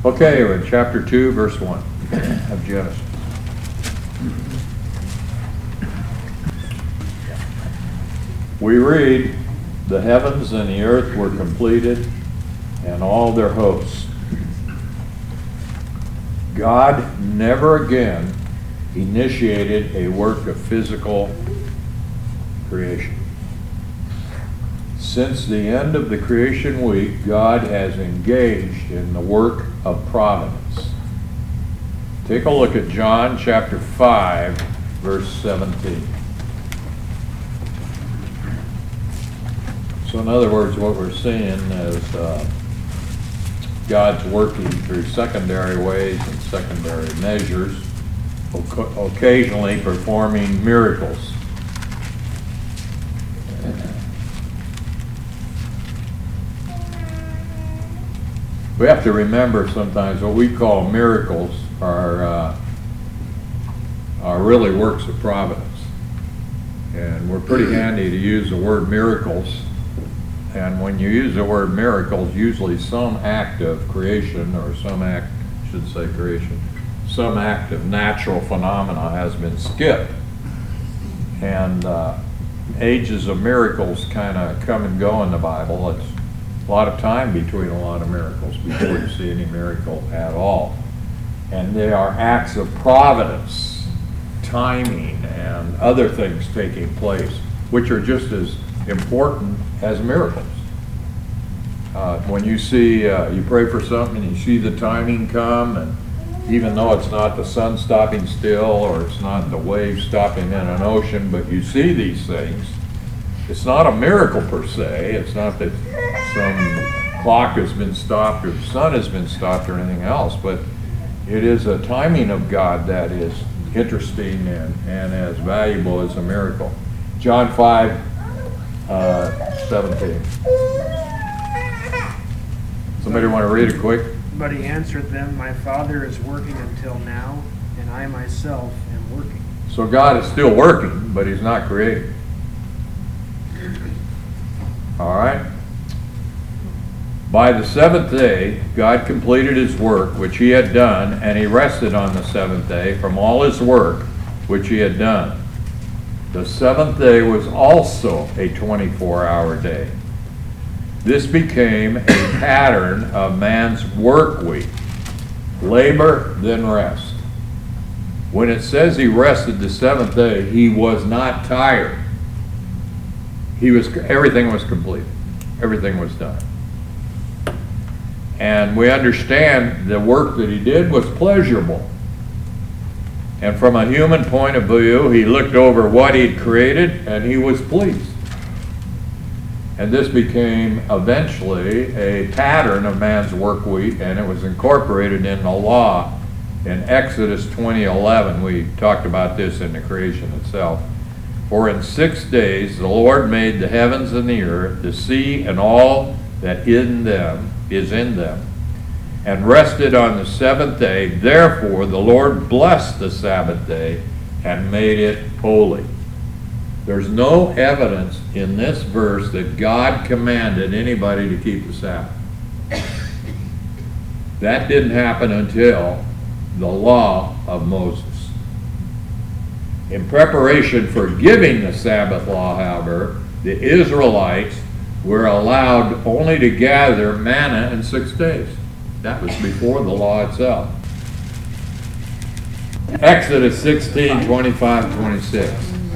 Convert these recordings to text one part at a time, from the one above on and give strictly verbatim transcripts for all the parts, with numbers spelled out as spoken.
Okay, we're in chapter two, verse one of Genesis. We read, "The heavens and the earth were completed, and all their hosts." God never again initiated a work of physical creation. Since the end of the creation week, God has engaged in the work of providence. Take a look at John chapter five, verse seventeen. So in other words, what we're seeing is uh, God's working through secondary ways and secondary measures, occasionally performing miracles. We have to remember sometimes what we call miracles are uh, are really works of providence. And we're pretty handy to use the word miracles. And when you use the word miracles, usually some act of creation, or some act, I should say creation, some act of natural phenomena has been skipped. And uh, ages of miracles kind of come and go in the Bible. It's a lot of time between a lot of miracles before you see any miracle at all. And they are acts of providence, timing, and other things taking place, which are just as important as miracles. Uh, when you see, uh, you pray for something and you see the timing come, and even though it's not the sun stopping still or it's not the waves stopping in an ocean, but you see these things, it's not a miracle per se. It's not that some clock has been stopped or the sun has been stopped or anything else, but it is a timing of God that is interesting and, and as valuable as a miracle. John five, uh, seventeen. Somebody want to read it quick? But he answered them, "My Father is working until now, and I myself am working." So God is still working, but he's not creating. All right? By the seventh day, God completed his work which he had done, and he rested on the seventh day from all his work which he had done. The seventh day was also a twenty-four hour day. This became a pattern of man's work week. Labor, then rest. When it says he rested the seventh day, he was not tired. He was, everything was complete. Everything was done. And we understand the work that he did was pleasurable. And from a human point of view, he looked over what he'd created and he was pleased. And this became eventually a pattern of man's work week, and it was incorporated in the law in Exodus twenty eleven. We talked about this in the creation itself. For in six days the Lord made the heavens and the earth, the sea and all that in them is in them, and rested on the seventh day. Therefore the Lord blessed the Sabbath day and made it holy. There's no evidence in this verse that God commanded anybody to keep the Sabbath. That didn't happen until the law of Moses. In preparation for giving the Sabbath law, however, the Israelites were allowed only to gather manna in six days. That was before the law itself. Exodus sixteen, twenty-five, twenty-six.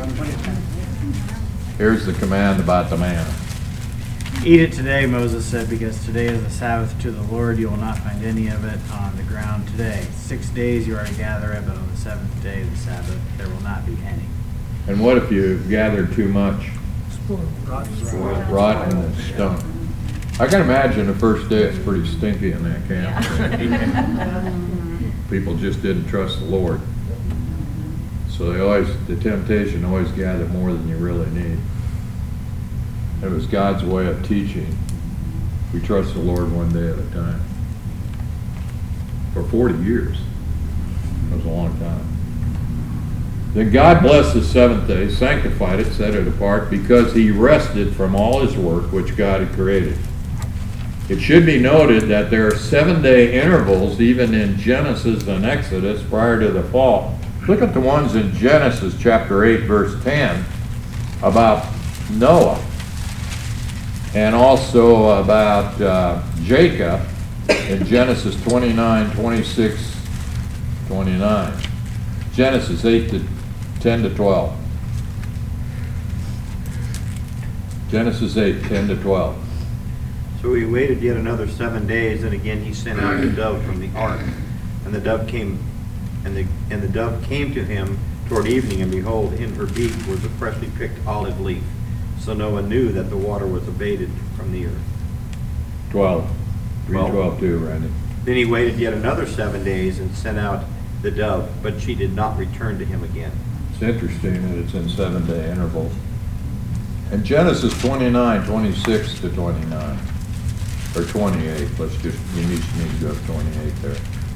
Here's the command about the manna. Eat it today, Moses said, because today is the Sabbath to the Lord. You will not find any of it on the ground today. Six days you are to gather it, but on the seventh day, the Sabbath, there will not be any. And what if you gathered too much? Rotten. Rotten and stunk. I can imagine the first day it's pretty stinky in that camp. People just didn't trust the Lord. So they always, the temptation always gather more than you really need. It was God's way of teaching. We trust the Lord one day at a time. For forty years. That was a long time. Then God blessed the seventh day, sanctified it, set it apart, because he rested from all his work which God had created. It should be noted that there are seven-day intervals even in Genesis and Exodus prior to the fall. Look at the ones in Genesis chapter eight, verse ten, about Noah, and also about uh, Jacob in Genesis twenty-nine, twenty-six, twenty-nine. Genesis eight to ten to twelve. Genesis eight, ten to twelve. So he waited yet another seven days, and again he sent out the dove from the ark. And the dove came, and the and the dove came to him toward evening, and behold, in her beak was a freshly picked olive leaf. So Noah knew that the water was abated from the earth. twelve. Read Well- twelve too, Randy. Then he waited yet another seven days and sent out the dove, but she did not return to him again. It's interesting that it's in seven-day intervals. And Genesis twenty-nine, twenty-six to twenty-nine, or twenty-eight, let's just, you need need to go to twenty-eight there.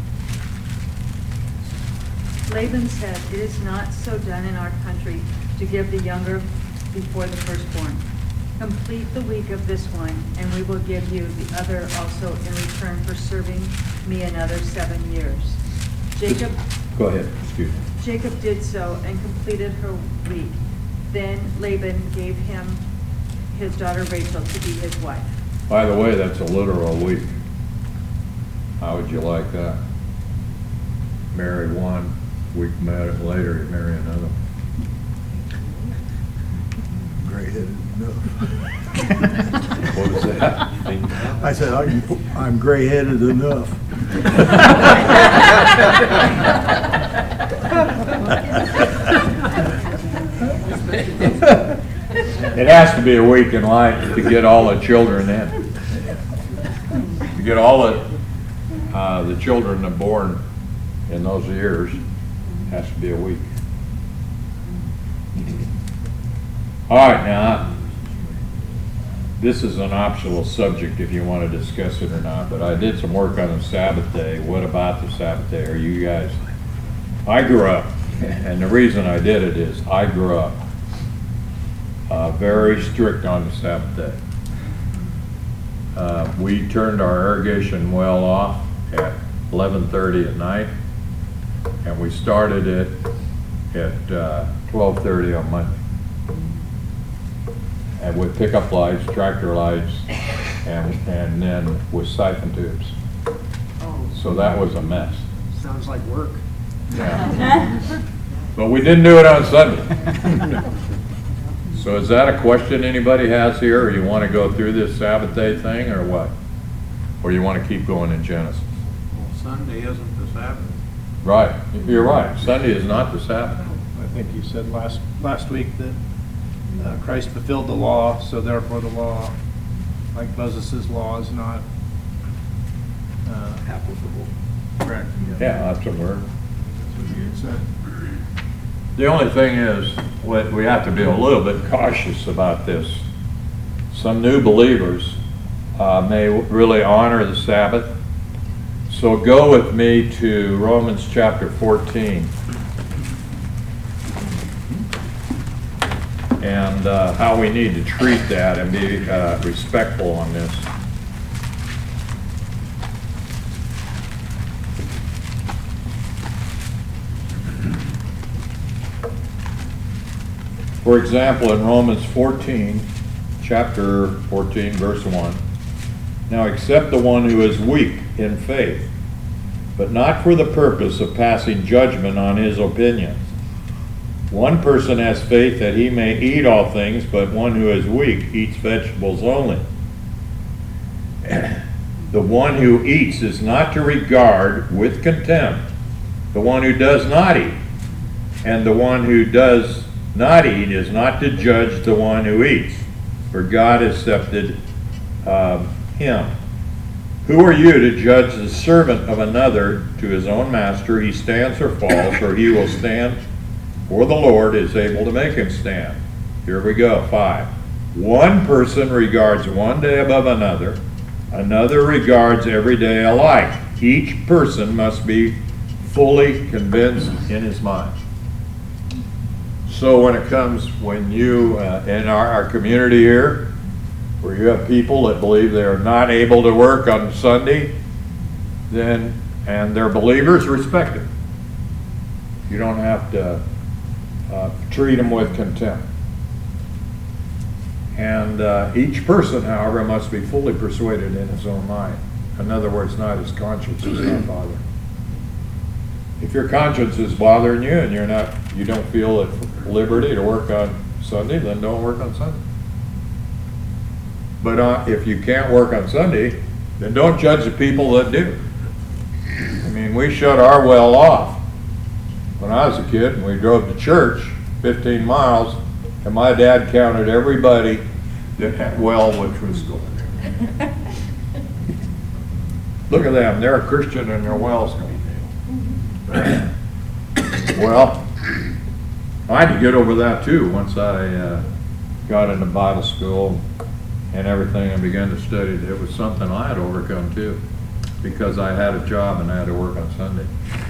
Laban said, "It is not so done in our country to give the younger before the firstborn. Complete the week of this one, and we will give you the other also in return for serving me another seven years." Jacob, Go ahead, excuse me. Jacob did so and completed her week. Then Laban gave him his daughter Rachel to be his wife. By the way, that's a literal week. How would you like that? Marry one, week ma- later, you marry another. Gray-headed enough. What was that? I said, I'm, I'm gray-headed enough. It has to be a week in life to get all the children in. To get all the, uh, the children that are born in those years, has to be a week. All right, now, this is an optional subject if you want to discuss it or not, but I did some work on the Sabbath day. What about the Sabbath day? Are you guys, I grew up, and the reason I did it is I grew up uh, very strict on the Sabbath day. Uh, we turned our irrigation well off at eleven thirty at night, and we started it at uh, twelve thirty on Monday. And with pickup lights, tractor lights, and, and then with siphon tubes. Oh, So that was a mess. sounds like work. Yeah. But we didn't do it on Sunday. So is that a question anybody has here, or you want to go through this Sabbath day thing, or what? Or you want to keep going in Genesis? Well, Sunday isn't the Sabbath. Right, you're right. Sunday is not the Sabbath. I think you said last, last week that uh, Christ fulfilled the law, so therefore the law, like Moses' law, is not uh, Applicable. correct. Yeah, that's a word. That's what you had said. The only thing is, what we have to be a little bit cautious about this. Some new believers uh, may really honor the Sabbath. So go with me to Romans chapter fourteen. And uh, how we need to treat that and be uh, respectful on this. For example, in Romans fourteen, chapter fourteen, verse one, "Now accept the one who is weak in faith, but not for the purpose of passing judgment on his opinions. One person has faith that he may eat all things, but one who is weak eats vegetables only. The one who eats is not to regard with contempt the one who does not eat, and the one who does not eat is not to judge the one who eats, for God accepted um, him. Who are you to judge the servant of another to his own master? He stands or falls, or he will stand, for the Lord is able to make him stand." Here we go, five. "One person regards one day above another, another regards every day alike. Each person must be fully convinced in his mind." So when it comes, when you, uh, in our, our community here, where you have people that believe they're not able to work on Sunday, then, and they're believers, respect it. You don't have to uh, treat them with contempt. And uh, each person, however, must be fully persuaded in his own mind. In other words, not his conscience is not bothering. If your conscience is bothering you and you're not, you don't feel at liberty to work on Sunday, then don't work on Sunday. But uh, if you can't work on Sunday, then don't judge the people that do. I mean, we shut our well off when I was a kid, and we drove to church fifteen miles, and my dad counted everybody that had well which was going. Look at them, they're a Christian and their well's going. Well, I had to get over that too once I uh, got into Bible school and everything and began to study. It was something I had to overcome too, because I had a job and I had to work on Sunday.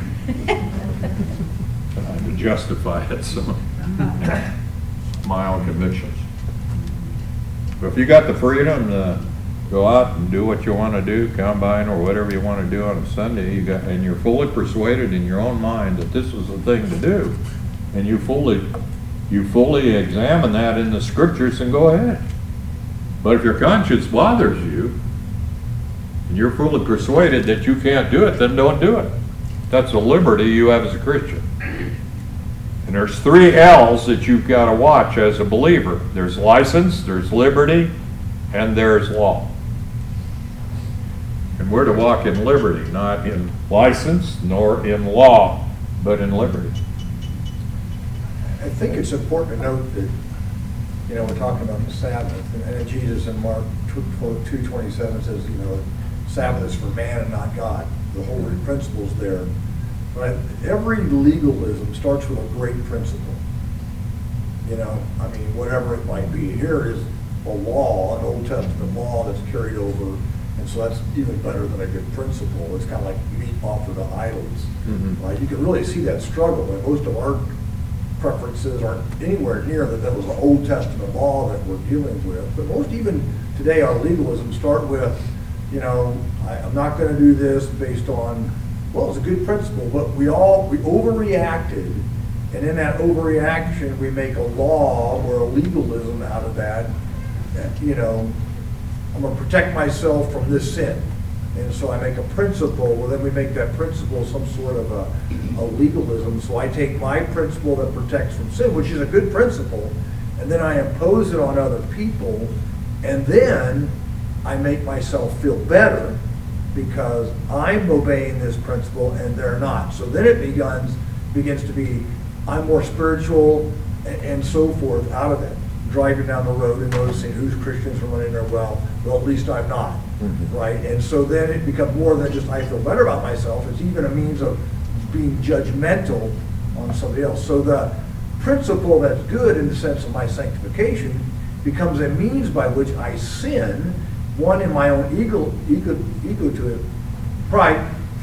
And I had to justify it, so my own convictions. But if you got the freedom to go out and do what you want to do, combine or whatever you want to do on a Sunday, you got, and you're fully persuaded in your own mind that this is the thing to do, and you fully, you fully examine that in the scriptures, and go ahead. But if your conscience bothers you, and you're fully persuaded that you can't do it, then don't do it. That's a liberty you have as a Christian. And there's three L's that you've got to watch as a believer. There's license, there's liberty, and there's law. And we're to walk in liberty, not in license, nor in law, but in liberty. I think it's important to note that, you know, we're talking about the Sabbath, and and Jesus in Mark two twenty-seven says, you know, Sabbath is for man and not God. The whole principle's there. But every legalism starts with a great principle. You know, I mean, whatever it might be. Here is a law, an Old Testament law that's carried over, and so that's even better than a good principle. It's kind of like meat offered to idols. Mm-hmm. Right? You can really see that struggle, and most of our preferences aren't anywhere near that that was an Old Testament law that we're dealing with. But most even today, our legalism start with, you know, I, I'm not going to do this based on, well, it's a good principle, but we all, we overreacted, and in that overreaction, we make a law or a legalism out of that, that, you know, I'm going to protect myself from this sin. And so I make a principle, well, then we make that principle some sort of a, a legalism. So I take my principle that protects from sin, which is a good principle, and then I impose it on other people, and then I make myself feel better because I'm obeying this principle and they're not. So then it begins, begins to be, I'm more spiritual and, and so forth out of it. Driving down the road and noticing who's Christians are running their well, well, at least I'm not, mm-hmm. right? And so then it becomes more than just I feel better about myself. It's even a means of being judgmental on somebody else. So the principle that's good in the sense of my sanctification becomes a means by which I sin, one in my own ego, ego, ego to it, pride,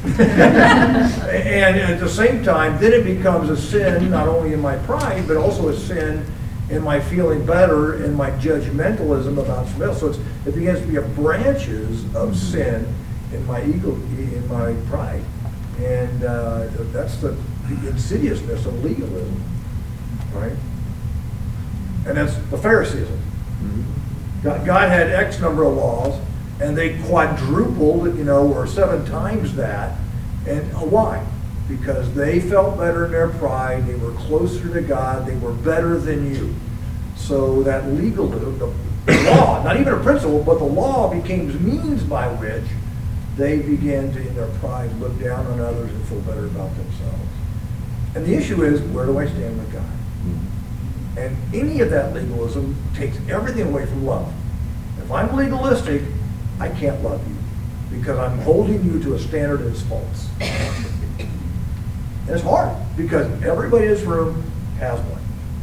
and at the same time, then it becomes a sin not only in my pride, but also a sin in my feeling better, in my judgmentalism about somebody else. So it's, it begins to be a branches of sin in my ego, in my pride. And uh, that's the, the insidiousness of legalism, right? And that's the Phariseeism. God, God had X number of laws, and they quadrupled, you know, or seven times that. And why? Because they felt better in their pride, they were closer to God, they were better than you. So that legalism, the law, not even a principle, but the law became means by which they began to, in their pride, look down on others and feel better about themselves. And the issue is, where do I stand with God? And any of that legalism takes everything away from love. If I'm legalistic, I can't love you because I'm holding you to a standard that's false. And it's hard because everybody in this room has one.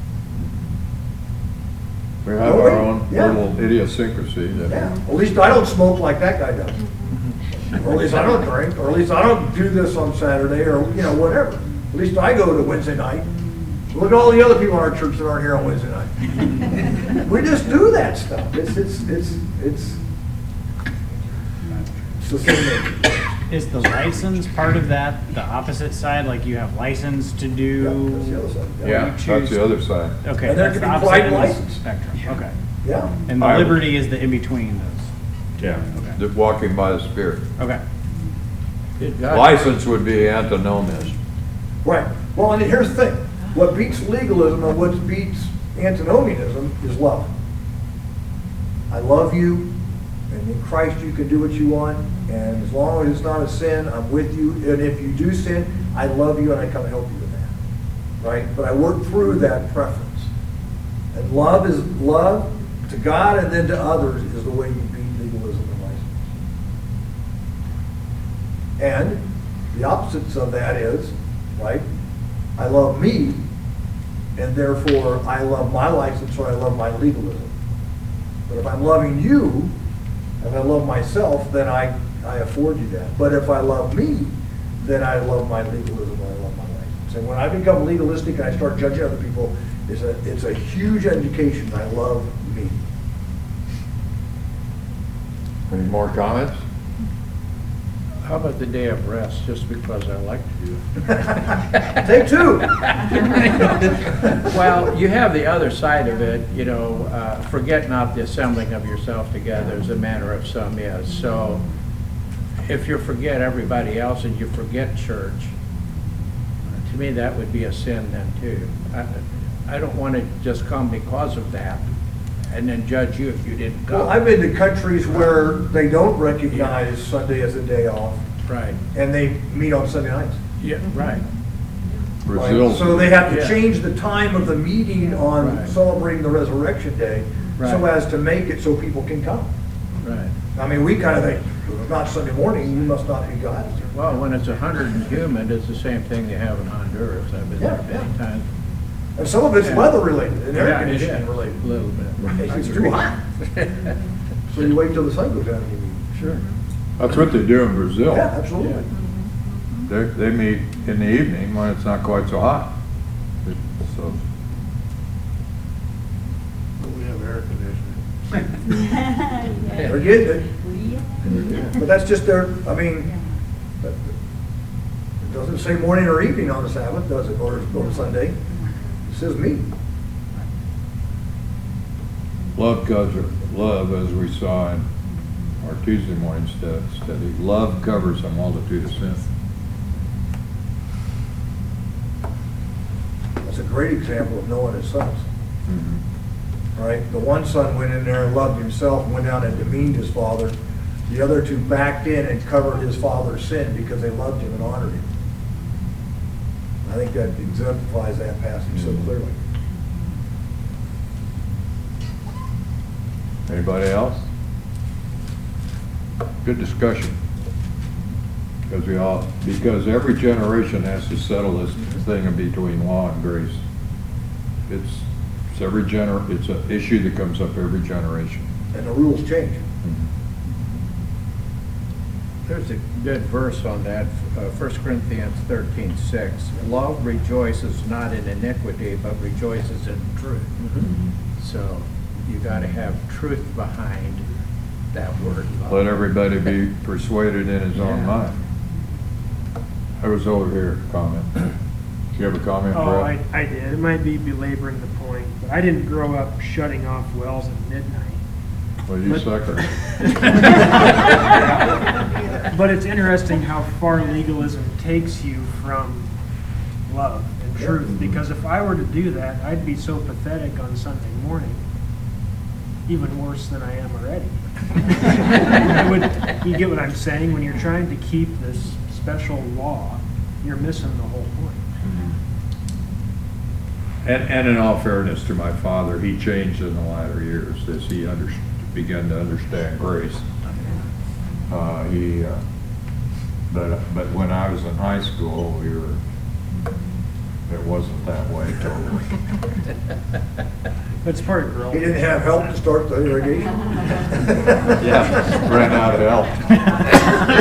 We have Don't our we? own Yeah. little idiosyncrasy. That Yeah. At least I don't smoke like that guy does. Or at least I don't drink. Or at least I don't do this on Saturday or, you know, whatever. At least I go to Wednesday night. Look at all the other people in our church that aren't here on Wednesday night. We just do that stuff. It's, it's, it's, it's, it's the same thing. Is the license part of that, the opposite side, like you have license to Yeah, that's the do? other side. Yeah, you that's choose- the other side. Okay, And there that's can the be opposite quiet end of the license. spectrum, okay. Yeah. And the I would- liberty is the in-between those? Yeah, Okay. just walking by the Spirit. Okay. License would be antinomias. Right. Well, and here's the thing. What beats legalism and what beats antinomianism is love. I love you, and in Christ you can do what you want, and as long as it's not a sin, I'm with you. And if you do sin, I love you and I come help you with that. Right? But I work through that preference. And love is love to God and then to others is the way you beat legalism and license. And the opposites of that is, right? I love me, and therefore I love my license or I love my legalism. But if I'm loving you, if I love myself, then I, I afford you that. But if I love me, then I love my legalism and I love my license. And when I become legalistic and I start judging other people, it's a, it's a huge indication I love me. Any more comments? How about the day of rest, just because I like to do it? Take two. Well, you have the other side of it, you know, uh, forget not the assembling of yourself together as a manner of some is. So if you forget everybody else and you forget church, to me, that would be a sin then too. I, I don't want to just come because of that and then judge you if you didn't go. Well, I've been to countries where they don't recognize Sunday as a day off, Right, and they meet on Sunday nights. yeah, right. Brazil. So they have to Yeah. change the time of the meeting on Right. celebrating the resurrection day, so Right. as to make it so people can come. Right. I mean, we kind of think, "Well, it's not Sunday morning, you must not be God." Well, when it's a hundred and humid, it's the same thing they have in Honduras. I've been there Yeah, many yeah. times. And some of it's Yeah. weather related and air Yeah, it conditioning is, related. a little bit. Right, it's too hot. So you wait till the sun goes down and you meet. Sure. That's what they do in Brazil. Yeah, absolutely. They, they meet in the evening when it's not quite so hot. So, We have air conditioning. They're getting it. But that's just their, I mean, that- it doesn't say morning or evening on the Sabbath, does it, or on Sunday? It says meet. love covers, love, as we saw in our Tuesday morning stu- study, love covers a multitude of sins. That's a great example of knowing his sons. Right? The one son went in there and loved himself, and went down and demeaned his father. The other two backed in and covered his father's sin because they loved him and honored him. I think that exemplifies that passage so clearly. Anybody else? Good discussion. Because we all, because every generation has to settle this thing in between law and grace. It's, it's every gener, it's an issue that comes up every generation. And the rules change. There's a good verse on that, uh, First Corinthians thirteen six. Love rejoices not in iniquity, but rejoices in truth. So you gotta have truth behind that word. love. Let everybody be persuaded in his own Yeah. mind. I was over here, comment. Do you have a comment, Oh, I, Brett? I did. It might be belaboring the point, but I didn't grow up shutting off wells at midnight. Well, you But- sucker. But it's interesting how far legalism takes you from love and truth, because if I were to do that, I'd be so pathetic on Sunday morning, even worse than I am already. I would, you get what I'm saying? When you're trying to keep this special law, you're missing the whole point. And, and in all fairness to my father, he changed in the latter years as he under, began to understand grace. Uh, he, uh, but, but when I was in high school, we were, it wasn't that way totally. But it's part of growing. He didn't have help to start the irrigation. Yeah, ran out of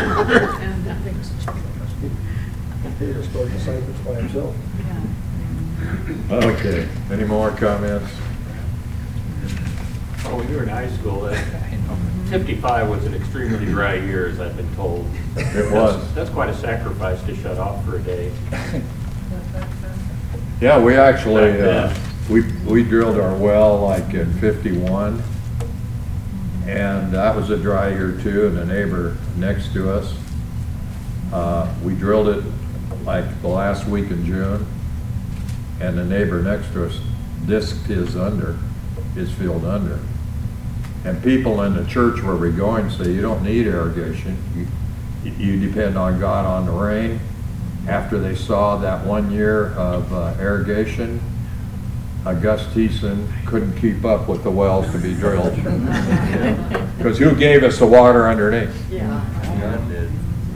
help. He just started the cycles by himself. Okay, any more comments? Oh, when you were in high school, that, fifty-five was an extremely dry year, as I've been told. It was. That's- That's quite a sacrifice to shut off for a day. Yeah, we actually, Back uh, then. we, we drilled our well like in fifty-one. And that was a dry year too, and the neighbor next to us, uh, we drilled it like the last week in June. And the neighbor next to us disked his under, his field under. And people in the church where we're going say, you don't need irrigation. You, you depend on God on the rain. After they saw that one year of uh, irrigation, uh, Gus Thiessen couldn't keep up with the wells to be drilled. Because who gave us the water underneath? Yeah. God did.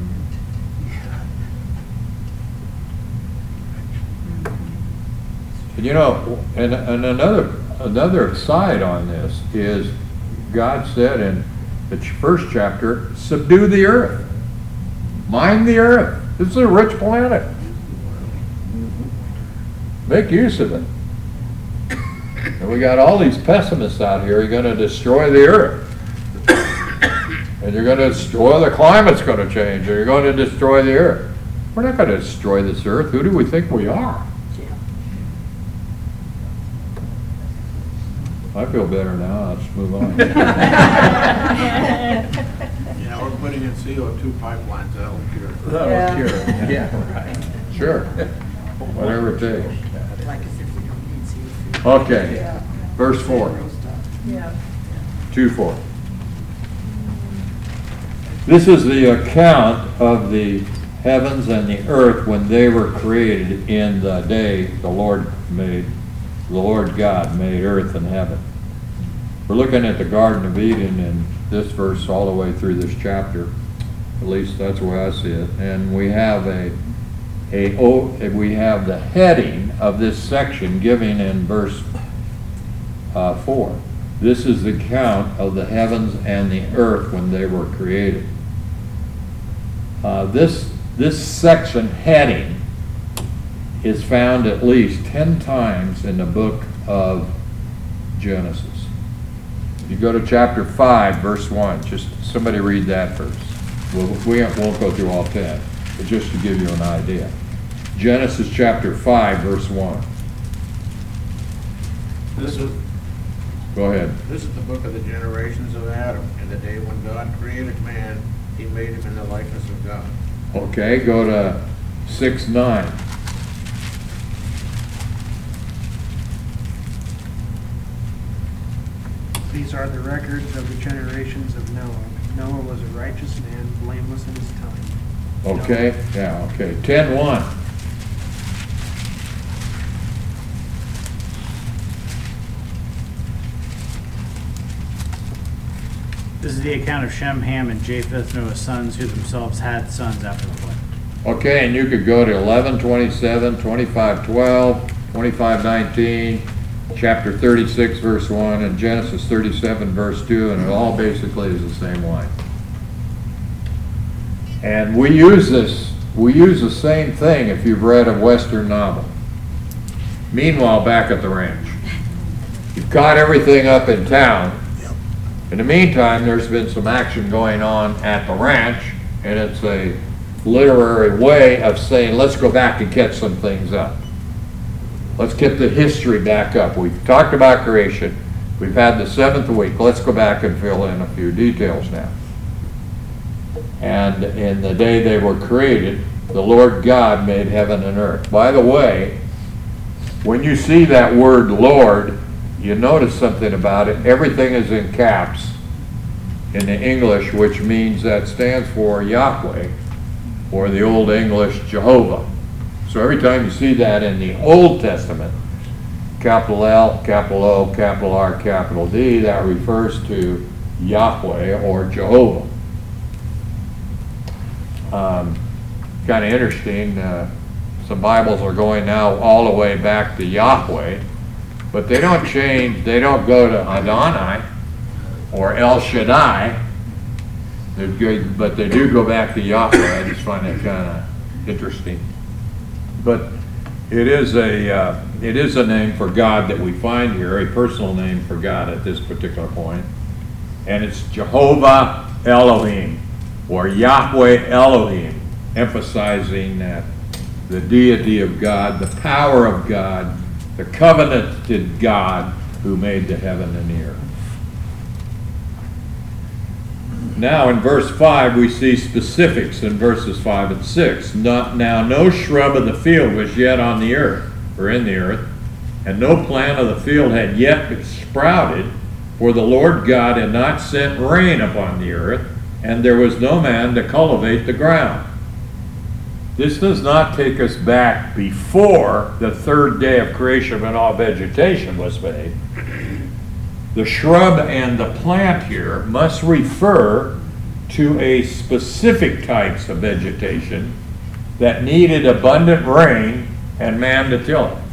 And you know, and, and another, another side on this is God said in the ch- first chapter, subdue the earth, mine the earth. This is a rich planet. Make use of it. And we got all these pessimists out here, you're gonna destroy the earth. And you're gonna destroy, the climate's gonna change, and you're gonna destroy the earth. We're not gonna destroy this earth. Who do we think we are? I feel better now, let's move on. Yeah, we're putting in C O two pipelines, that'll cure. That'll Yeah. cure it. Yeah, right. Sure, whatever it takes. Like as if we don't need C O two. Okay, verse four, Yeah. two, four. This is the account of the heavens and the earth when they were created in the day the Lord made, the Lord God made earth and heaven. We're looking at the Garden of Eden in this verse all the way through this chapter. At least that's the way I see it. And we have a, a, oh, we have the heading of this section giving in verse uh, four. This is the account of the heavens and the earth when they were created. Uh, this, this section heading is found at least ten times in the book of Genesis. You go to chapter five, verse one, just somebody read that first. We'll, we won't go through all ten, but just to give you an idea. Genesis chapter five, verse one. This is, Go ahead. this is the book of the generations of Adam. In the day when God created man, he made him in the likeness of God. Okay, go to six, nine. These are the records of the generations of Noah. Noah was a righteous man, blameless in his time. Okay, yeah, okay. Ten, one. This is the account of Shem, Ham, and Japheth, Noah's sons, who themselves had sons after the flood. Okay, and you could go to eleven, twenty-seven, twenty-five, twelve, twenty-five, nineteen, chapter thirty-six, verse one, and Genesis thirty-seven, verse two, and it all basically is the same line. And we use this, we use the same thing if you've read a Western novel. Meanwhile, back at the ranch, you've got everything up in town. In the meantime, there's been some action going on at the ranch, and it's a literary way of saying, let's go back and catch some things up. Let's get the history back up. We've talked about creation. We've had the seventh week. Let's go back and fill in a few details now. And in the day they were created, the Lord God made heaven and earth. By the way, when you see that word Lord, you notice something about it. Everything is in caps in the English, which means that stands for Yahweh, or the Old English Jehovah. So every time you see that in the Old Testament, capital L, capital O, capital R, capital D, that refers to Yahweh or Jehovah. Um, kind of interesting, uh, some Bibles are going now all the way back to Yahweh, but they don't change, they don't go to Adonai or El Shaddai, they're good, but they do go back to Yahweh. I just find that kind of interesting. But It is a, uh, it is a name for God that we find here, a personal name for God at this particular point. And it's Jehovah Elohim, or Yahweh Elohim, emphasizing that the deity of God, the power of God, the covenanted God who made the heaven and the earth. Now in verse five we see specifics in verses five and six. Not, now no shrub of the field was yet on the earth, or in the earth, and no plant of the field had yet sprouted, for the Lord God had not sent rain upon the earth, and there was no man to cultivate the ground. This does not take us back before the third day of creation when all vegetation was made. The shrub and the plant here must refer to a specific types of vegetation that needed abundant rain and man to till it.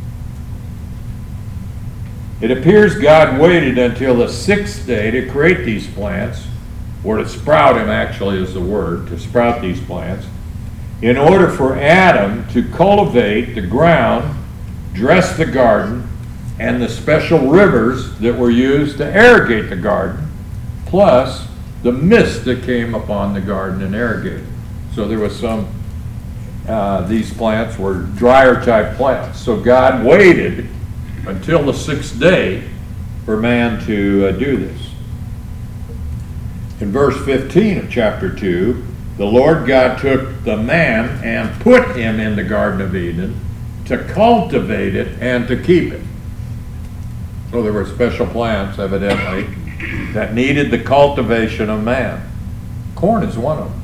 It appears God waited until the sixth day to create these plants, or to sprout them actually is the word, to sprout these plants, in order for Adam to cultivate the ground, dress the garden, and the special rivers that were used to irrigate the garden, plus the mist that came upon the garden and irrigated. So there was some, uh, these plants were drier type plants. So God waited until the sixth day for man to uh, do this. In verse fifteen of chapter two, the Lord God took the man and put him in the Garden of Eden to cultivate it and to keep it. So there were special plants, evidently, that needed the cultivation of man. Corn is one of them,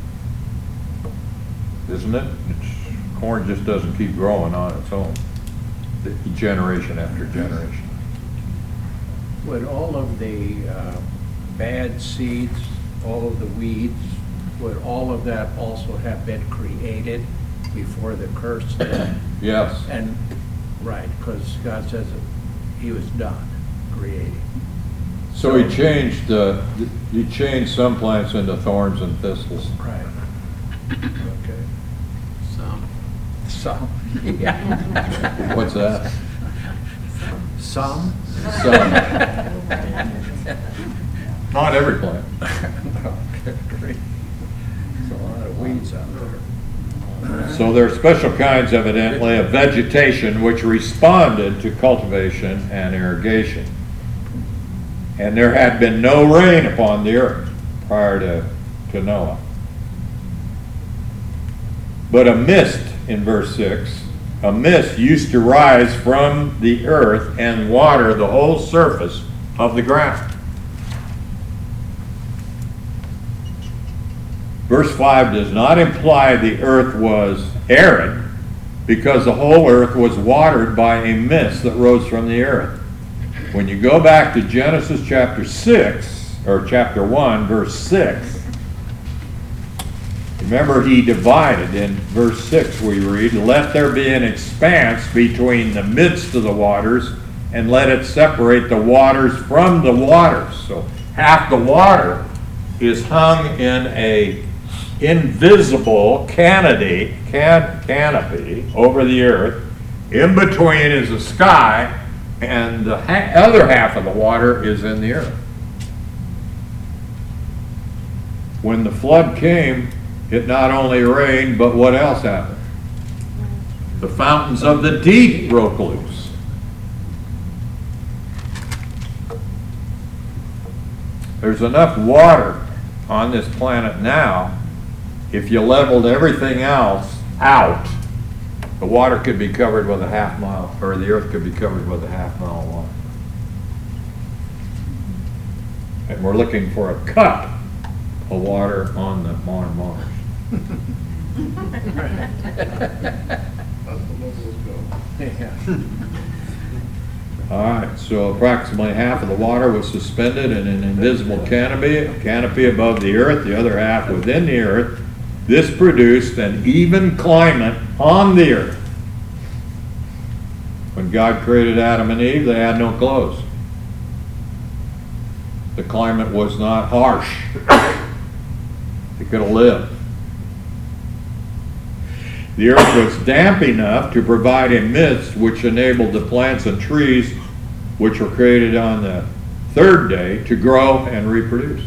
isn't it? It's, corn just doesn't keep growing on its own, generation after generation. Would all of the uh, bad seeds, all of the weeds, would all of that also have been created before the curse did? Yes. And, right, because God says that he was done creating. So he changed, uh, he changed some plants into thorns and thistles. Right. Okay. Some. Some, yeah. What's that? Some? Some. Not every plant. Okay, great. There's a lot of weeds out there. So there are special kinds, evidently, of vegetation which responded to cultivation and irrigation. And there had been no rain upon the earth prior to, to Noah. But a mist, in verse six, a mist used to rise from the earth and water the whole surface of the ground. Verse five does not imply the earth was arid, because the whole earth was watered by a mist that rose from the earth. When you go back to Genesis chapter six, or chapter one, verse six, remember he divided, in verse six we read, let there be an expanse between the midst of the waters, and let it separate the waters from the waters. So half the water is hung in a invisible canopy, can, canopy over the earth. In between is the sky, and the ha other half of the water is in the earth. When the flood came, it not only rained, but what else happened? The fountains of the deep broke loose. There's enough water on this planet now. If you leveled everything else out, the water could be covered with a half mile, or the earth could be covered with a half mile of water. And we're looking for a cup of water on the on Mars. All right, so approximately half of the water was suspended in an invisible canopy, a canopy above the earth, the other half within the earth. This produced an even climate on the earth. When God created Adam and Eve, they had no clothes. The climate was not harsh. They could have lived. The earth was damp enough to provide a mist which enabled the plants and trees which were created on the third day to grow and reproduce.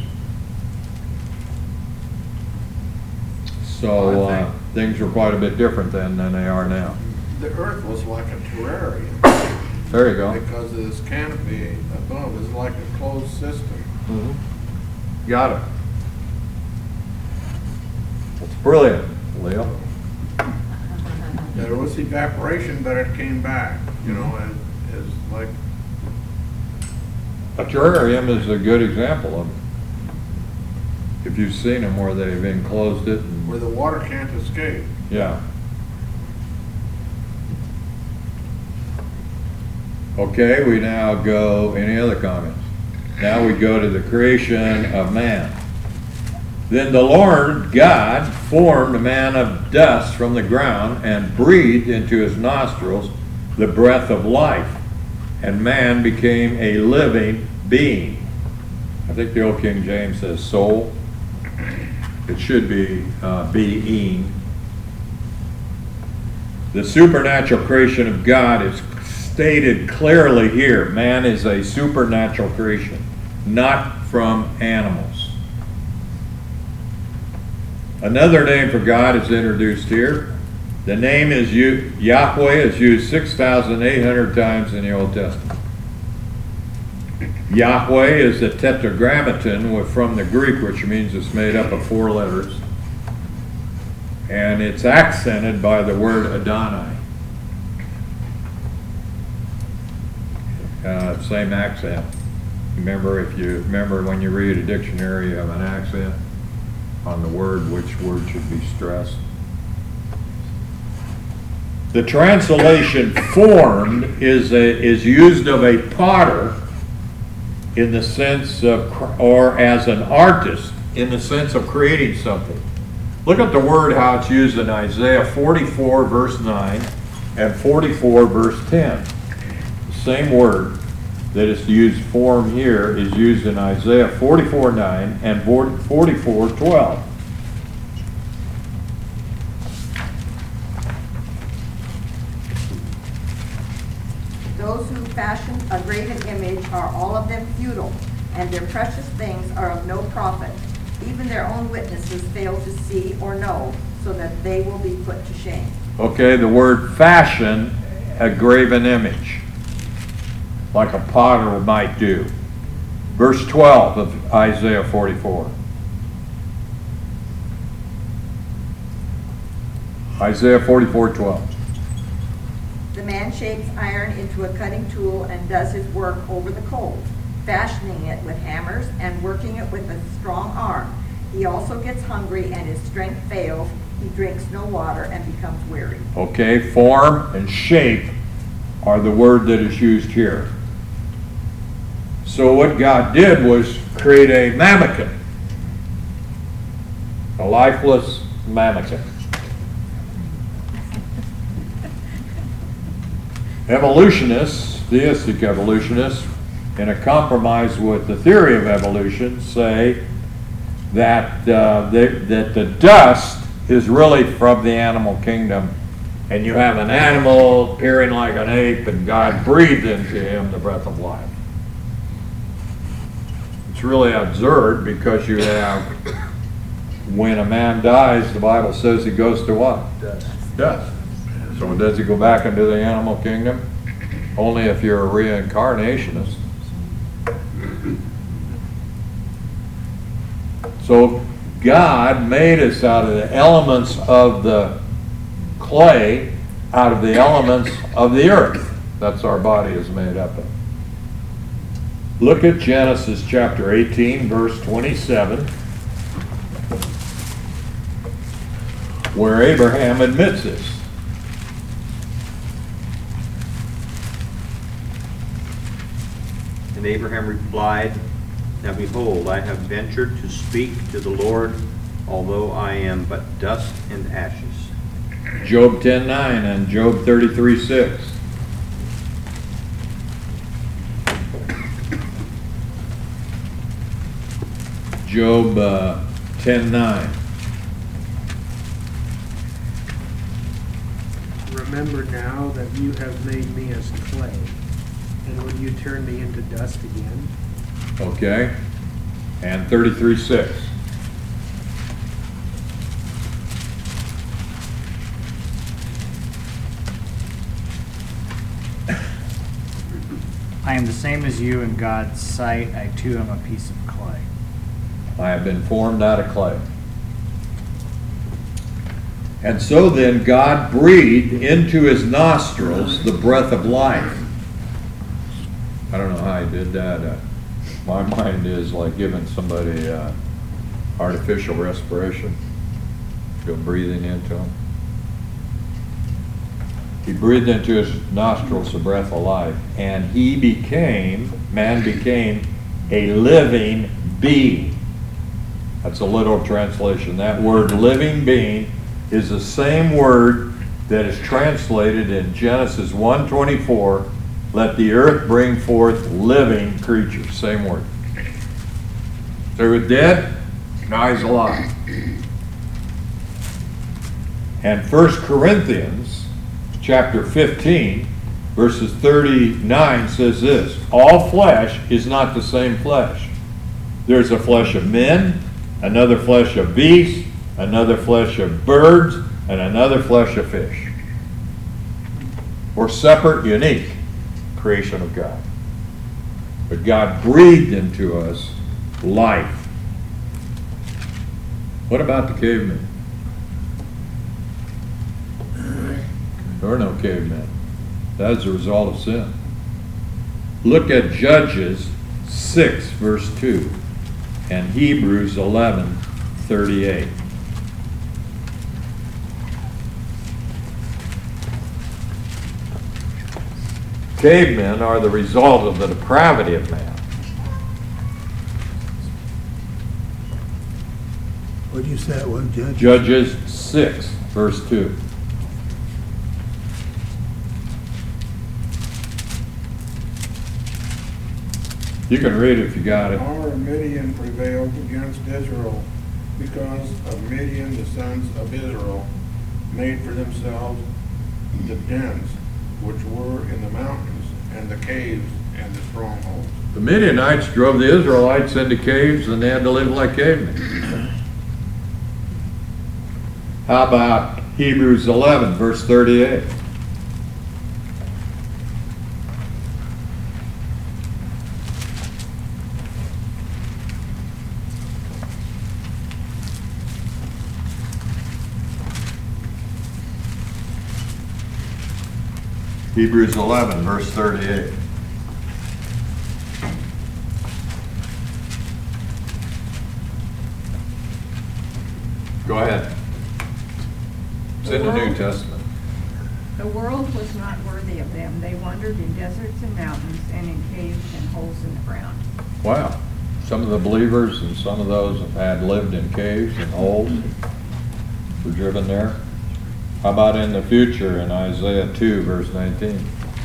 So uh, things were quite a bit different then than they are now. The earth was like a terrarium. There you go. Because of this canopy above, it's like a closed system. Mm-hmm. Got it. That's brilliant, Leo. There was evaporation, but it came back, you know, and it's like, A terrarium is a good example of it. If you've seen them where they've enclosed it. And, where the water can't escape. yeah. Okay, we now go, any other comments? Now we go to the creation of man. Then the Lord God formed man of dust from the ground and breathed into his nostrils the breath of life, and man became a living being. I think the old King James says soul. It should be uh, being. The supernatural creation of God is stated clearly here. Man is a supernatural creation, not from animals. Another name for God is introduced here. The name is U- Yahweh is used six thousand eight hundred times in the Old Testament. Yahweh is a tetragrammaton with, from the Greek, which means it's made up of four letters. And it's accented by the word Adonai. Uh, same accent. Remember, if you remember when you read a dictionary, you have an accent on the word, which word should be stressed. The translation formed is a, is used of a potter in the sense of, or as an artist in the sense of creating something. Look at the word how it's used in Isaiah forty-four verse nine and forty-four verse ten. The same word that is used form here is used in Isaiah forty-four nine and forty-four twelve. Those who fashion a graven image are all of them futile, and their precious things are of no profit. Even their own witnesses fail to see or know, so that they will be put to shame. Okay, the word fashion, a graven image, like a potter might do. Verse twelve of Isaiah forty-four. Isaiah forty-four twelve. The man shapes iron into a cutting tool and does his work over the coals, fashioning it with hammers and working it with a strong arm. He also gets hungry and his strength fails. He drinks no water and becomes weary. Okay, form and shape are the word that is used here. So what God did was create a mammakin, a lifeless mammakin. Evolutionists, theistic evolutionists, in a compromise with the theory of evolution, say that uh, they, that the dust is really from the animal kingdom, and you have an animal appearing like an ape, and God breathed into him the breath of life. It's really absurd because you have, when a man dies, the Bible says he goes to what? Dust. Dust. So does he go back into the animal kingdom? Only if you're a reincarnationist. So God made us out of the elements of the clay, out of the elements of the earth. That's our body is made up of. Look at Genesis chapter eighteen, verse twenty-seven, where Abraham admits this. And Abraham replied, Now behold, I have ventured to speak to the Lord, although I am but dust and ashes. Job ten nine and Job thirty-three six. Job uh, ten nine. remember now that you have made me as clay, and will you turn me into dust again? Okay? And thirty-three six. I am the same as you in God's sight. I too am a piece of clay. I have been formed out of clay. And so then God breathed into his nostrils the breath of life. I don't know how he did that. Uh, my mind is like giving somebody uh, artificial respiration. Feel breathing into them. He breathed into his nostrils the breath of life, and he became, man became, a living being. That's a literal translation. That word living being is the same word that is translated in Genesis one twenty-four, let the earth bring forth living creatures. Same word. So he was dead, now he's alive. And First Corinthians chapter fifteen, verses thirty-nine says this, all flesh is not the same flesh. There's a flesh of men, another flesh of beasts, another flesh of birds, and another flesh of fish. We're separate, unique creation of God. But God breathed into us life. What about the cavemen? There are no cavemen. That is a result of sin. Look at Judges six, verse two, and Hebrews eleven, thirty-eight. Cavemen are the result of the depravity of man. What did you say it was, Judge? Judges six, verse two. You can read it if you got it. Our Midian prevailed against Israel, because of Midian the sons of Israel made for themselves the dens which were in the mountains, and the caves, and the strongholds. The Midianites drove the Israelites into caves, and they had to live like cavemen. How about Hebrews eleven, verse thirty-eight? Hebrews eleven, verse thirty-eight. Go ahead. It's in the New Testament. The world was not worthy of them. They wandered in deserts and mountains and in caves and holes in the ground. Wow. Some of the believers and some of those have had lived in caves and holes, were driven there. How about in the future in Isaiah two, verse nineteen?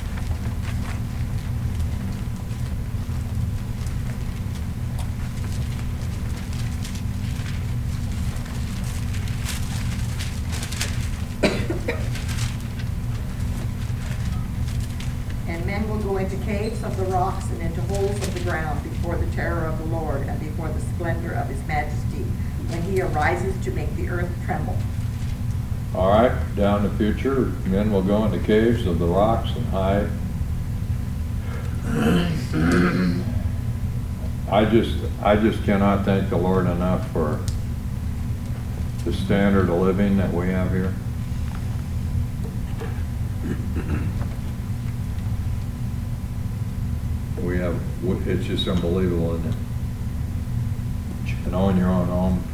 And men will go into caves of the rocks and into holes of the ground before the terror of the Lord and before the splendor of his majesty, when he arises to make the earth tremble. All right, down the future, men will go into caves of the rocks and hide. I just, I just cannot thank the Lord enough for the standard of living that we have here. We have, it's just unbelievable, isn't it? You can own your own home,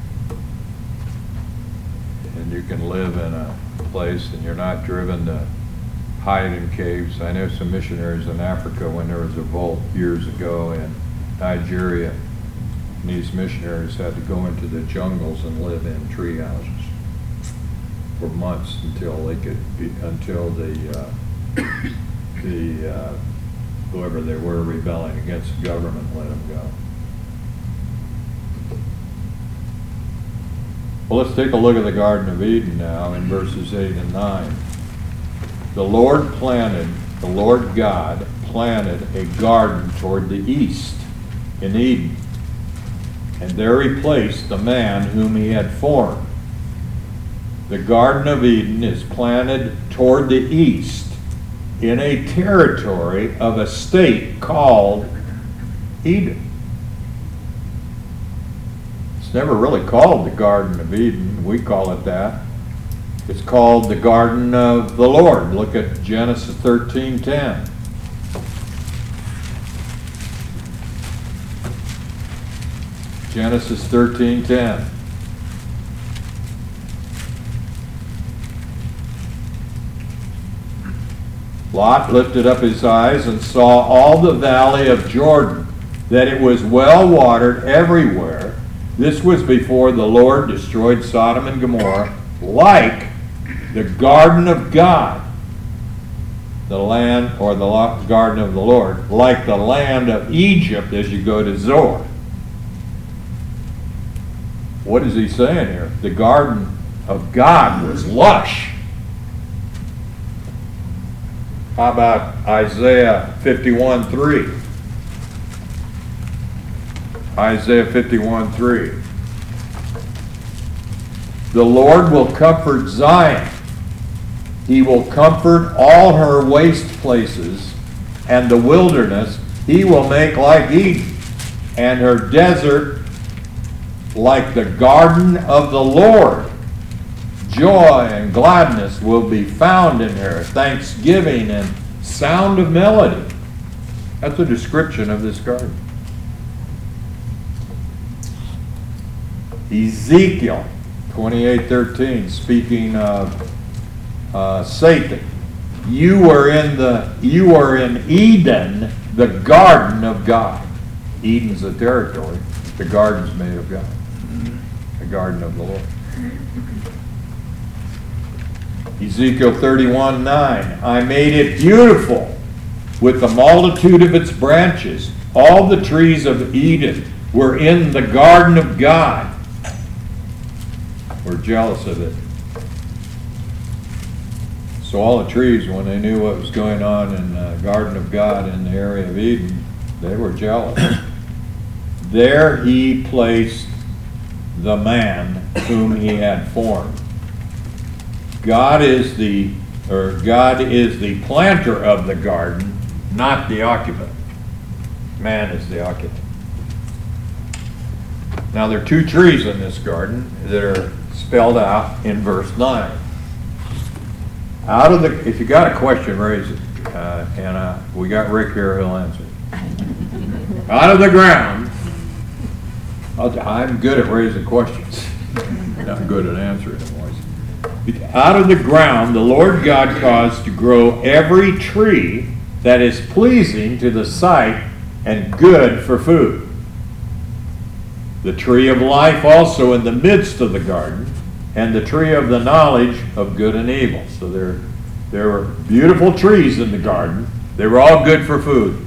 and you can live in a place and you're not driven to hide in caves. I know some missionaries in Africa when there was a revolt years ago in Nigeria. And these missionaries had to go into the jungles and live in tree houses for months until they could be, until the, uh, the, uh, whoever they were rebelling against the government let them go. Well, let's take a look at the Garden of Eden now in verses eight and nine. The Lord planted, the Lord God planted a garden toward the east in Eden, and there he placed the man whom he had formed. The Garden of Eden is planted toward the east in a territory of a state called Eden. It's never really called the Garden of Eden. We call it that. It's called the Garden of the Lord. Look at Genesis thirteen ten. Genesis thirteen ten. Lot lifted up his eyes and saw all the valley of Jordan, that it was well watered everywhere. This was before the Lord destroyed Sodom and Gomorrah, like the garden of God, the land, or the garden of the Lord, like the land of Egypt as you go to Zoar. What is he saying here? The garden of God was lush. How about Isaiah fifty-one three? Isaiah fifty-one three. The Lord will comfort Zion. He will comfort all her waste places, and the wilderness he will make like Eden, and her desert like the garden of the Lord. Joy and gladness will be found in her, thanksgiving and sound of melody. That's a description of this garden. Ezekiel twenty-eight thirteen, speaking of uh, Satan. You were in the you were in Eden, the garden of God. Eden's a territory. The garden's made of God. The garden of the Lord. Ezekiel thirty-one nine. I made it beautiful with the multitude of its branches. All the trees of Eden were in the garden of God. We're jealous of it. So all the trees, when they knew what was going on in the garden of God in the area of Eden, they were jealous. There he placed the man whom he had formed. God is the, or God is the planter of the garden, not the occupant. Man is the occupant. Now there are two trees in this garden that are spelled out in verse nine. Out of the, if you got a question, raise it. Uh, and uh, we got Rick here, he'll answer. Out of the ground, I'll, I'm good at raising questions. Not good at answering them. Out of the ground the Lord God caused to grow every tree that is pleasing to the sight and good for food. The tree of life also in the midst of the garden, and the tree of the knowledge of good and evil. So there, there were beautiful trees in the garden. They were all good for food.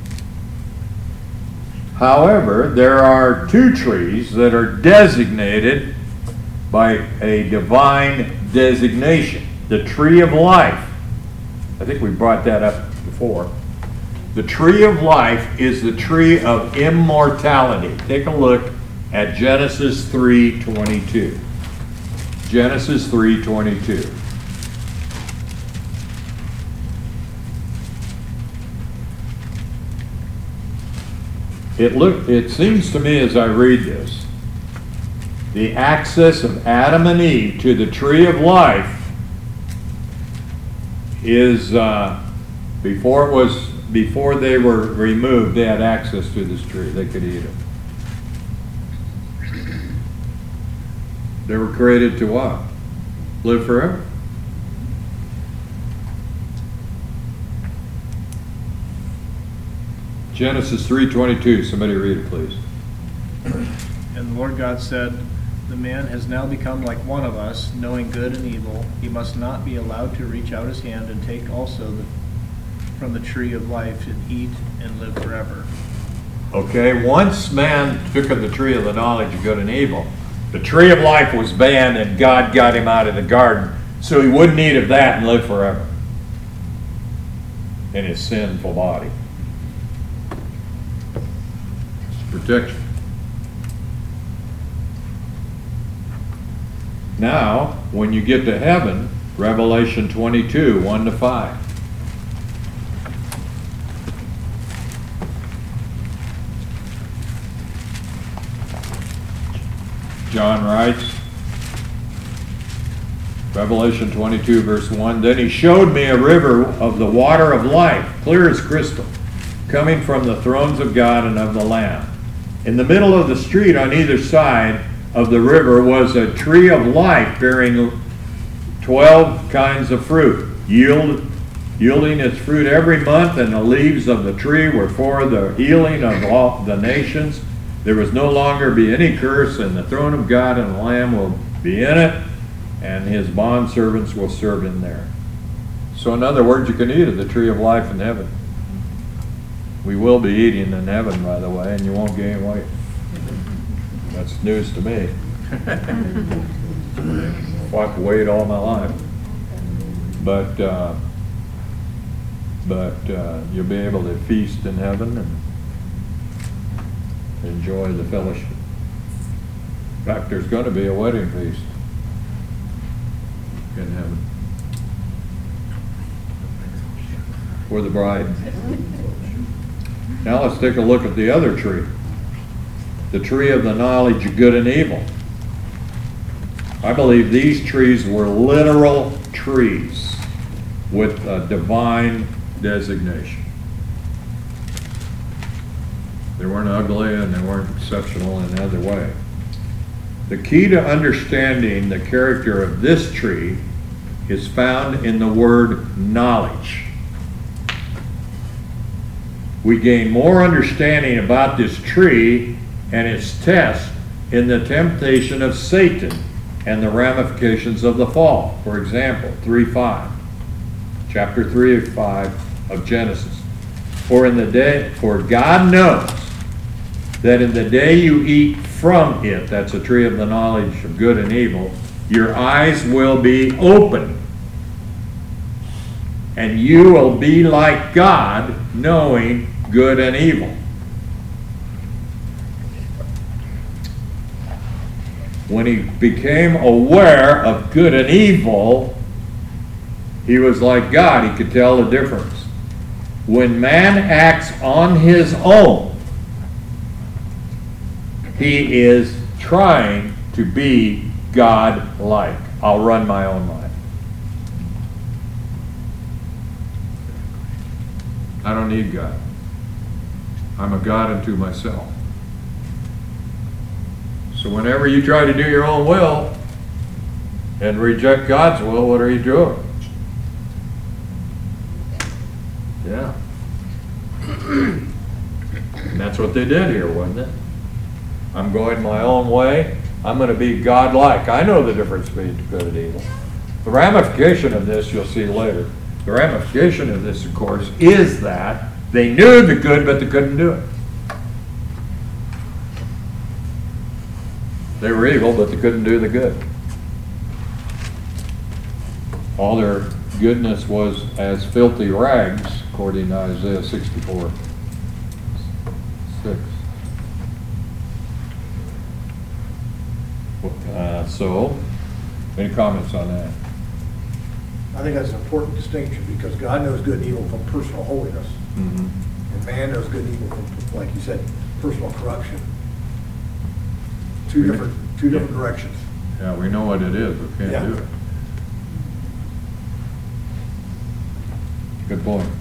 However, there are two trees that are designated by a divine designation. The tree of life. I think we brought that up before. The tree of life is the tree of immortality. Take a look at Genesis three twenty-two. Genesis three twenty-two. It look it seems to me as I read this, the access of Adam and Eve to the tree of life is uh, before it was before they were removed, they had access to this tree. They could eat it. They were created to what? Live forever. Genesis three twenty-two. Somebody read it, please. And the Lord God said, the man has now become like one of us, knowing good and evil. He must not be allowed to reach out his hand and take also the, from the tree of life and eat and live forever. Okay, once man took of the tree of the knowledge of good and evil, the tree of life was banned and God got him out of the garden, so he wouldn't eat of that and live forever. in his sinful body. Protection. Now, when you get to heaven, Revelation twenty-two, one to five. John writes, Revelation twenty-two, verse one, Then he showed me a river of the water of life, clear as crystal, coming from the thrones of God and of the Lamb. In the middle of the street on either side of the river was a tree of life bearing twelve kinds of fruit, yield, yielding its fruit every month, and the leaves of the tree were for the healing of all the nations. There was no longer be any curse, and the throne of God and the Lamb will be in it, and his bondservants will serve him there. So in other words, you can eat of the tree of life in heaven. We will be eating in heaven, by the way, and you won't gain weight. That's news to me. I've weighed all my life. But uh, but uh, you'll be able to feast in heaven and enjoy the fellowship. In fact, there's going to be a wedding feast in heaven for the bride. Now let's take a look at the other tree, the tree of the knowledge of good and evil. I believe these trees were literal trees with a divine designation. They weren't ugly and they weren't exceptional in either way. The key to understanding the character of this tree is found in the word knowledge. We gain more understanding about this tree and its test in the temptation of Satan and the ramifications of the fall. For example, three five, chapter three of five of Genesis. For in the day, for God knows that in the day you eat from it, that's a tree of the knowledge of good and evil, your eyes will be open, and you will be like God, knowing good and evil. When he became aware of good and evil, he was like God. He could tell the difference. When man acts on his own, he is trying to be God-like. I'll run my own life. I don't need God. I'm a God unto myself. So whenever you try to do your own will and reject God's will, what are you doing? Yeah. And that's what they did here, wasn't it? I'm going my own way. I'm going to be God-like. I know the difference between good and evil. The ramification of this, you'll see later, the ramification of this, of course, is that they knew the good, but they couldn't do it. They were evil, but they couldn't do the good. All their goodness was as filthy rags, according to Isaiah sixty-four six. Uh, so, any comments on that? I think that's an important distinction because God knows good and evil from personal holiness. Mm-hmm. And man knows good and evil from, like you said, personal corruption. Two different, two different directions. Yeah, we know what it is, we can't Yeah. do it. Good point.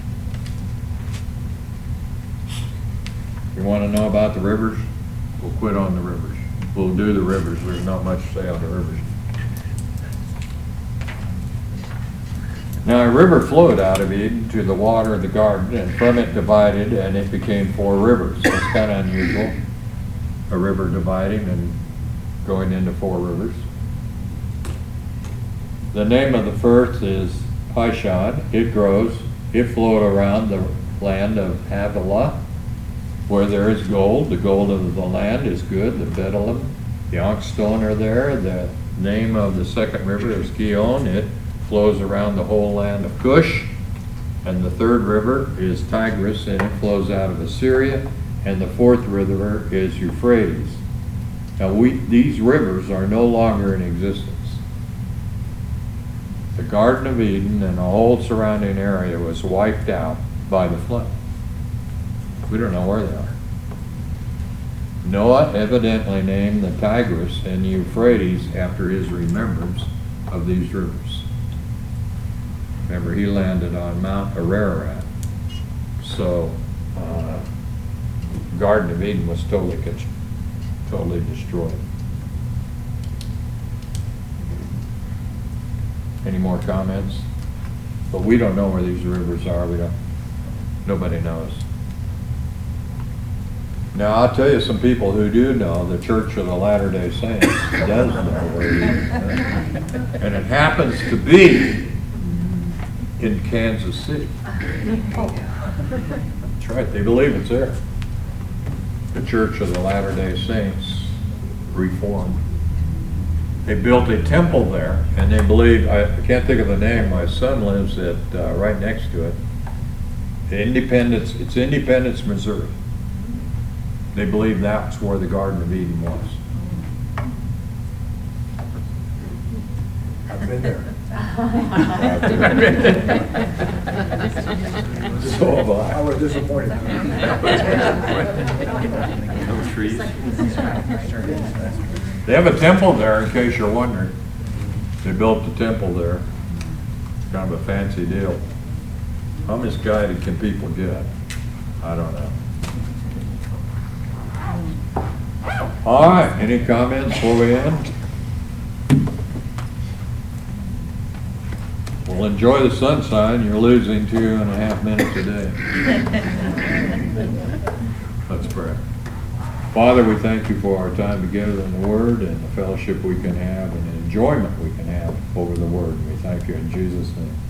You want to know about the rivers? We'll quit on the rivers. We'll do the rivers. There's not much to say on the rivers. Now a river flowed out of Eden to the water of the garden, and from it divided, and it became four rivers. It's kind of unusual, a river dividing and going into four rivers. The name of the first is Pishon. It grows, it flowed around the land of Havilah, where there is gold. The gold of the land is good, the Bethlehem. The onyx stone are there. The name of the second river is Gihon. It flows around the whole land of Cush. And the third river is Tigris, and it flows out of Assyria. And the fourth river is Euphrates. Now, we, these rivers are no longer in existence. The Garden of Eden and the whole surrounding area was wiped out by the flood. We don't know where they are. Noah evidently named the Tigris and Euphrates after his remembrance of these rivers. Remember, he landed on Mount Ararat. So, uh, Garden of Eden was totally, totally destroyed. Any more comments? But we don't know where these rivers are. We don't, nobody knows. Now, I'll tell you some people who do know. The Church of the Latter-day Saints does know where it is. And it happens to be in Kansas City. That's right, they believe it's there. The Church of the Latter-day Saints Reformed. They built a temple there, and they believe, I can't think of the name, my son lives at, uh, right next to it. Independence, it's Independence, Missouri. They believe that's where the Garden of Eden was. I've been there. So have I. I was disappointed. No trees. They have a temple there, in case you're wondering. They built the temple there. It's kind of a fancy deal. How misguided can people get? I don't know. All right, any comments before we end? Well, enjoy the sunshine. You're losing two and a half minutes a day. Let's pray. Father, we thank you for our time together in the Word and the fellowship we can have and the enjoyment we can have over the Word. We thank you in Jesus' name.